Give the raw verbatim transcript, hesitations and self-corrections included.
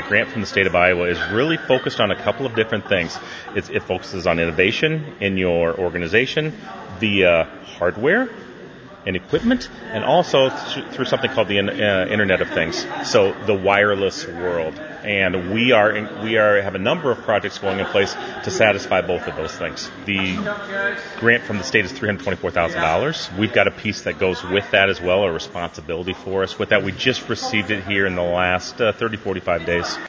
grant from the state of Iowa is really focused on a couple of different things. It's, it focuses on innovation in your organization via hardware and equipment, and also th- through something called the in, uh, Internet of Things, so the wireless world. And we are in, we are have a number of projects going in place to satisfy both of those things. The grant from the state is three hundred twenty-four thousand dollars. We've got a piece that goes with that as well, a responsibility for us with that. We just received it here in the last uh, thirty, forty-five days.